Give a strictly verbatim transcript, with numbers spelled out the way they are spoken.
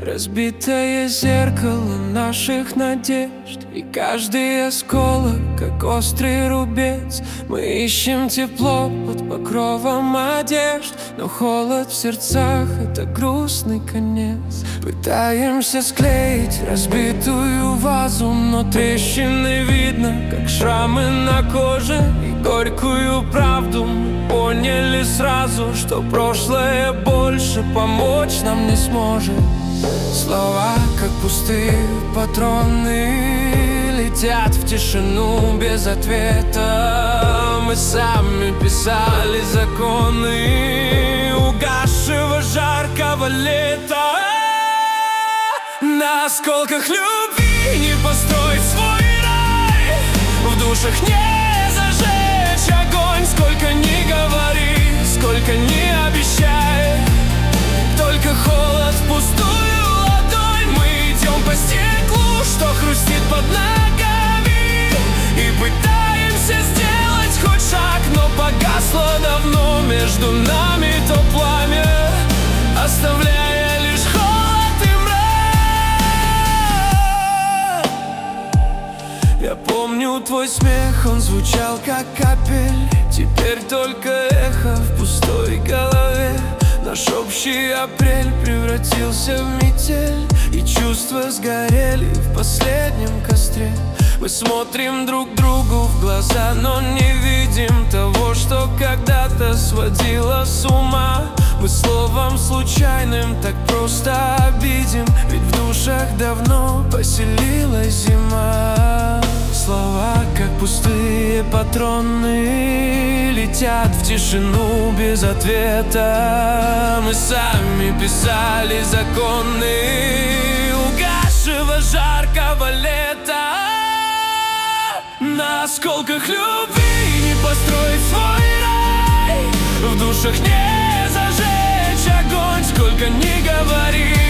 Разбитое зеркало наших надежд, и каждый осколок, как острый рубец. Мы ищем тепло под покровом одежд, но холод в сердцах — это грустный конец. Пытаемся склеить разбитую вазу, но трещины видно, как шрамы на коже. И горькую правду мы поняли сразу, что прошлое больше помочь нам не сможет. Слова, как пустые патроны, летят в тишину без ответа. Мы сами писали законы угасшего жаркого лета. На осколках любви не построить свой рай, в душах не зажечь огонь. Сколько ни говори, сколько ни обещай, только холод в пустую ладонь. Мы идем по стеклу, что хрустит под ногами, и пытаемся сделать хоть шаг, но погасло давно между нами то пламя, оставляя лишь холод и мрак. Я помню твой смех, он звучал как капель, теперь только эхо в пустой голове. Наш общий апрель превратился в метель, и чувства сгорели в последнем костре. Мы смотрим друг другу в глаза, но не видим того, что когда-то сводило с ума. Мы словом случайным так просто обидим, ведь в душах давно поселилась зима. Слова, как пустые патроны, летят в тишину без ответа. Мы сами писали законы угасшего жаркого лета. На осколках любви не построить свой рай, в душах не зажечь огонь. Сколько ни говори,